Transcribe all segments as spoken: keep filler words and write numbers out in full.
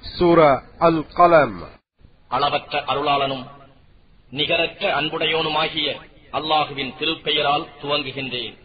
சூரா அல் கலம். அளவற்ற அருளாளனும் நிகரற்ற அன்புடையோனுமாகிய அல்லாஹுவின் திருப்பெயரால் துவங்குகின்றேன்.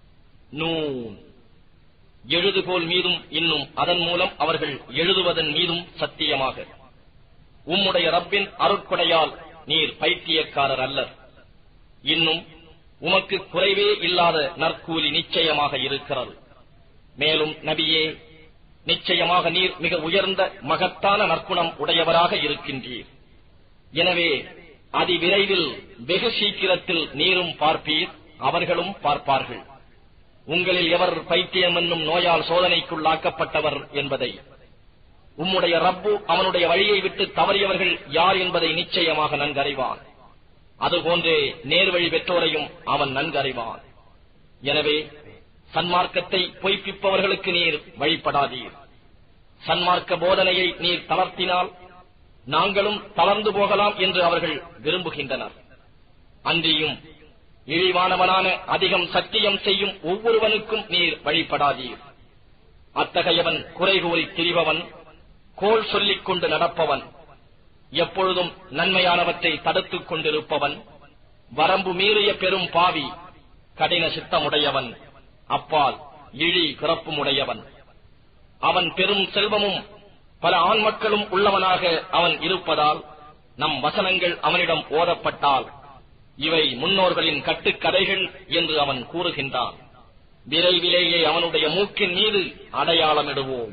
நூன். எழுதுகோல் மீதும் இன்னும் அதன் மூலம் அவர்கள் எழுதுவதன் மீதும் சத்தியமாக உம்முடைய ரப்பின் அருட்கொடையால் நீர் பைத்தியக்காரர் அல்லர். இன்னும் உமக்கு குறைவே இல்லாத நற்கூலி நிச்சயமாக இருக்கிறது. மேலும் நபியே, நிச்சயமாக நீர் மிக உயர்ந்த மகத்தான நற்குணம் உடையவராக இருக்கின்றீர். எனவே அதிவிரைவில் வெகு சீக்கிரத்தில் நீரும் பார்ப்பீர், அவர்களும் பார்ப்பார்கள். உங்களில் எவர் பைத்தியம் என்னும் நோயால் சோதனைக்குள்ளாக்கப்பட்டவர் என்பதை, உம்முடைய ரப்பு அவனுடைய வழியை விட்டு தவறியவர்கள் யார் என்பதை நிச்சயமாக நன்கறிவான். அதுபோன்றே நேர்வழி பெற்றோரையும் அவன் நன்கறிவான். எனவே சன்மார்க்கத்தை பொய்ப்பிப்பவர்களுக்கு நீர் வழிபடாதீர். சன்மார்க்க போதனையை நீர் தளர்த்தினால் நாங்களும் தளர்ந்து போகலாம் என்று அவர்கள் விரும்புகின்றனர். அன்றியும் இழிவானவனான அதிகம் சத்தியம் செய்யும் ஒவ்வொருவனுக்கும் நீர் வழிபடாதீர். அத்தகையவன் குறை கூறி திரிபவன், கோள் சொல்லிக் கொண்டு நடப்பவன், எப்பொழுதும் நன்மையானவற்றை தடுத்துக் கொண்டிருப்பவன், வரம்பு மீறிய பெரும் பாவி, கடின சித்தமுடையவன், அப்பால் இழி பிறப்புமுடையவன். அவன் பெரும் செல்வமும் பல ஆண் மக்களும் உள்ளவனாக அவன் இருப்பதால் நம் வசனங்கள் அவனிடம் ஓதப்பட்டால் இவை முன்னோர்களின் கட்டுக்கதைகள் என்று அவன் கூறுகின்றான். விரைவிலேயே அவனுடைய மூக்கின் மீது அடையாளமிடுவோம்.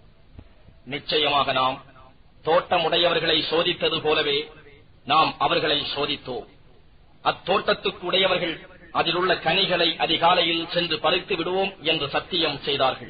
நிச்சயமாக நாம் தோட்டமுடையவர்களை சோதித்தது போலவே நாம் அவர்களை சோதித்தோம். அத்தோட்டத்துக்கு உடையவர்கள் அதில் உள்ள கனிகளை அதிகாலையில் சென்று பறித்து விடுவோம் என்று சத்தியம் செய்தார்கள்.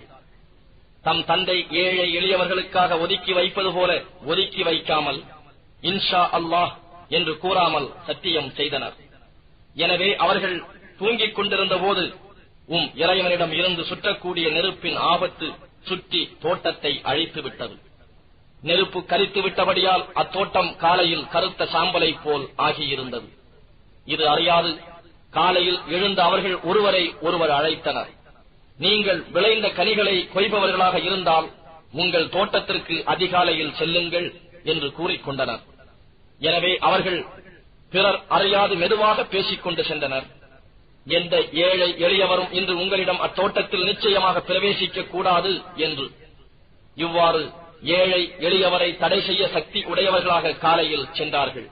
தம் தந்தை ஏழை எளியவர்களுக்காக ஒதுக்கி வைப்பது போல ஒதுக்கி வைக்காமல் இன்ஷா அல்லாஹ் என்று கூறாமல் சத்தியம் செய்தனர். எனவே அவர்கள் தூங்கிக் கொண்டிருந்த போது உம் இறைவனிடம் இருந்து சுற்றக்கூடிய நெருப்பின் ஆபத்து சுற்றி தோட்டத்தை அழித்து விட்டது. நெருப்பு கரித்து விட்டபடியால் அத்தோட்டம் காலையில் கருத்த சாம்பலை போல் ஆகியிருந்தது. இது அறியாது காலையில் எழுந்த அவர்கள் ஒருவரை ஒருவர் அழைத்தனர். நீங்கள் விளைந்த கனிகளை கொய்பவர்களாக இருந்தால் உங்கள் தோட்டத்திற்கு அதிகாலையில் செல்லுங்கள் என்று கூறிக்கொண்டனர். எனவே அவர்கள் பிறர் அறியாது மெதுவாக பேசிக் கொண்டு சென்றனர். எந்த ஏழை எளியவரும் இன்று உங்களிடம் அத்தோட்டத்தில் நிச்சயமாக பிரவேசிக்க கூடாது என்று. இவ்வாறு ஏழை எளியவரை தடை செய்ய சக்தி உடையவர்களாக காலையில் சென்றார்கள்.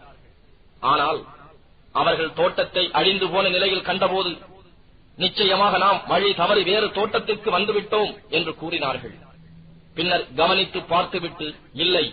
ஆனால் அவர்கள் தோட்டத்தை அழிந்து போன நிலையில் கண்டபோது நிச்சயமாக நாம் வழி தவறி வேறு தோட்டத்திற்கு வந்துவிட்டோம் என்று கூறினார்கள். பின்னர் கவனித்து பார்த்துவிட்டு, இல்லை,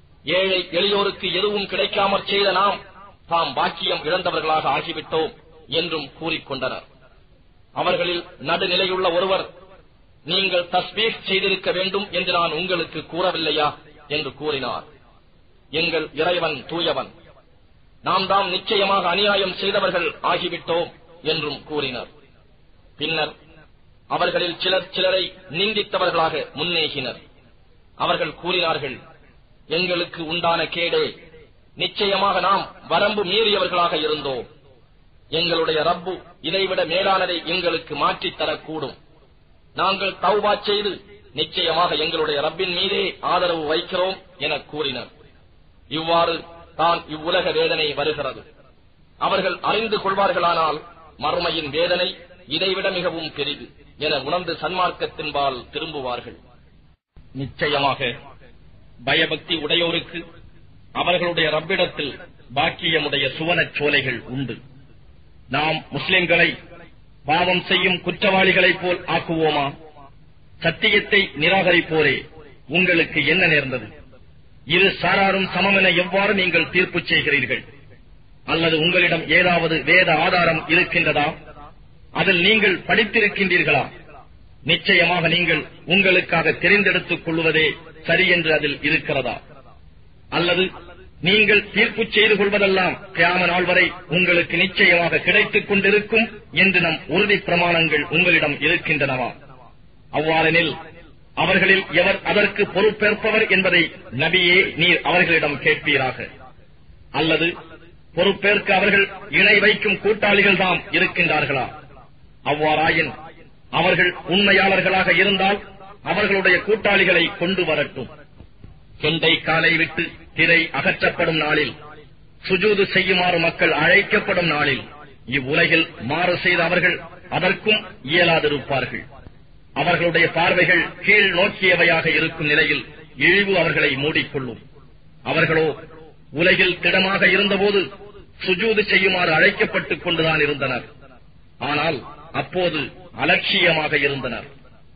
ஏழை எளியோருக்கு எதுவும் கிடைக்காமற் செய்த நாம் தாம் பாக்கியம் இழந்தவர்களாக ஆகிவிட்டோம் என்றும் கூறிக்கொண்டனர். அவர்களில் நடுநிலையுள்ள ஒருவர், நீங்கள் தஸ்பீஹ் செய்திருக்க வேண்டும் என்று நான் உங்களுக்கு கூறவில்லையா என்று கூறினார். எங்கள் இறைவன் தூயவன், நாம் தாம் நிச்சயமாக அநியாயம் செய்தவர்கள் ஆகிவிட்டோம் என்றும் கூறினர். பின்னர் அவர்களில் சிலர் சிலரை நிந்தித்தவர்களாக முன்னேகினர். அவர்கள் கூறினார்கள், எங்களுக்கு உண்டான கேடே, நிச்சயமாக நாம் வரம்பு மீறியவர்களாக இருந்தோம். எங்களுடைய ரப்பு இதைவிட மேலானதை எங்களுக்கு மாற்றித் தரக்கூடும். நாங்கள் தௌபா செய்து நிச்சயமாக எங்களுடைய ரப்பின் மீதே ஆதரவு வைக்கிறோம் என கூறினர். இவ்வாறு தான் இவ்வுலக வேதனை வருகிறது. அவர்கள் அறிந்து கொள்வார்களானால் மறுமையின் வேதனை இதைவிட மிகவும் பெரிது என உணர்ந்து சன்மார்க்கத்தின்பால் திரும்புவார்கள். நிச்சயமாக பயபக்தி உடையோருக்கு அவர்களுடைய ரப்பிடத்தில் பாக்கியமுடைய சுவனச் சோலைகள் உண்டு. நாம் முஸ்லிம்களை பாவம் செய்யும் குற்றவாளிகளைப் போல் ஆக்குவோமா? சத்தியத்தை நிராகரிப்போரே, உங்களுக்கு என்ன நேர்ந்தது? இரு சாராரும் சமமென எவ்வாறு நீங்கள் தீர்ப்பு செய்கிறீர்கள்? அல்லது உங்களிடம் ஏதாவது வேத ஆதாரம் இருக்கின்றதா? அதில் நீங்கள் படித்திருக்கின்றீர்களா? நிச்சயமாக நீங்கள் உங்களுக்காக தெரிந்தெடுத்துக் கொள்வதே சரி என்று அதில் இருக்கிறதா? அல்லது நீங்கள் தீர்ப்பு செய்து கொள்வதெல்லாம் கியாம நாள் வரை உங்களுக்கு நிச்சயமாக கிடைத்துக் கொண்டிருக்கும் என்று நம் உறுதி பிரமாணங்கள் உங்களிடம் இருக்கின்றனவா? அவ்வாறெனில் அவர்களில் எவர் அதற்கு பொறுப்பேற்பவர் என்பதை நபியே நீர் அவர்களிடம் கேட்பீராக. அல்லது பொறுப்பேற்க அவர்கள் இணை வைக்கும் கூட்டாளிகள் தாம் இருக்கின்றார்களா? அவ்வாறாயின் அவர்கள் உண்மையாளர்களாக இருந்தால் அவர்களுடைய கூட்டாளிகளை கொண்டு வரட்டும். கெண்டை காலை விட்டு திரை அகற்றப்படும் நாளில், சுஜூது செய்யுமாறு மக்கள் அழைக்கப்படும் நாளில், இவ்வுலகில் மாறு செய்த அவர்கள் அதற்கும் இயலாதிருப்பார்கள். அவர்களுடைய பார்வைகள் கீழ் நோக்கியவையாக இருக்கும் நிலையில் இழிவு அவர்களை மூடிக்கொள்ளும். அவர்களோ உலகில் திடமாக இருந்தபோது சுஜூது செய்யுமாறு அழைக்கப்பட்டுக் கொண்டுதான் இருந்தனர். ஆனால் அப்போது அலட்சியமாக இருந்தனர்.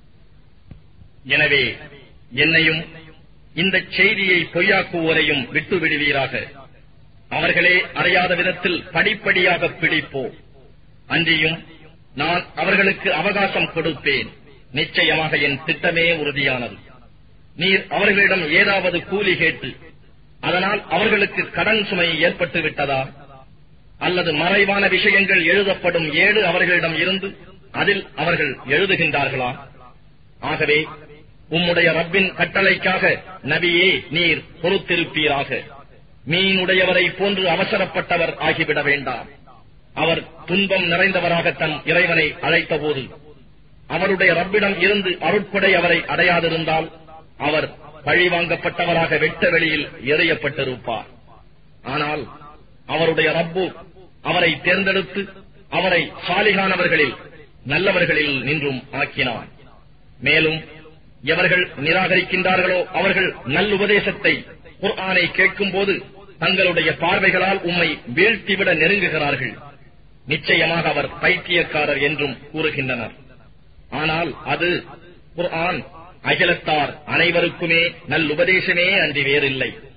எனவே என்னையும் இந்த செய்தியை பொய்யாக்குவோரையும் விட்டு விடுவீராக. அவர்களே அறியாத விதத்தில் படிப்படியாக பிடிப்போம். அன்றியும் நான் அவர்களுக்கு அவகாசம் கொடுப்பேன். நிச்சயமாக என் திட்டமே உறுதியானது. நீர் அவர்களிடம் ஏதாவது கூலி கேட்டு அதனால் அவர்களுக்கு கடன் சுமை ஏற்பட்டு விட்டதா? அல்லது மறைவான விஷயங்கள் எழுதப்படும் ஏடு அவர்களிடம் இருந்து அதில் அவர்கள் எழுதுகின்றார்களா? ஆகவே உம்முடைய ரப்பின் கட்டளைக்காக நபியே நீர் பொறுத்திருப்பீராக. மீனுடையவரை போன்று அவசரப்பட்டவர் ஆகிவிட வேண்டாம். அவர் துன்பம் நிறைந்தவராக தம் இறைவனை அழைத்தபோது அவருடைய ரப்பிடம் இருந்து அருட்படை அவரை அடையாதிருந்தால் அவர் பழிவாங்கப்பட்டவராக வெட்ட வெளியில் எறியப்பட்டிருப்பார். ஆனால் அவருடைய ரப்பு அவரை தேர்ந்தெடுத்து அவரை சாலிகானவர்களில் நல்லவர்களில் நின்றும் ஆக்கினார். மேலும் எவர்கள் நிராகரிக்கின்றார்களோ அவர்கள் நல்லுபதேசத்தை குர்ஆனை கேட்கும் போது தங்களுடைய பார்வைகளால் உம்மை வீழ்த்திவிட நெருங்குகிறார்கள். நிச்சயமாக அவர் பைத்தியக்காரர் என்றும் கூறுகின்றனர். ஆனால் அது குர்ஆன் அகிலத்தார் அனைவருக்குமே நல்லுபதேசமே அன்றி வேறில்லை.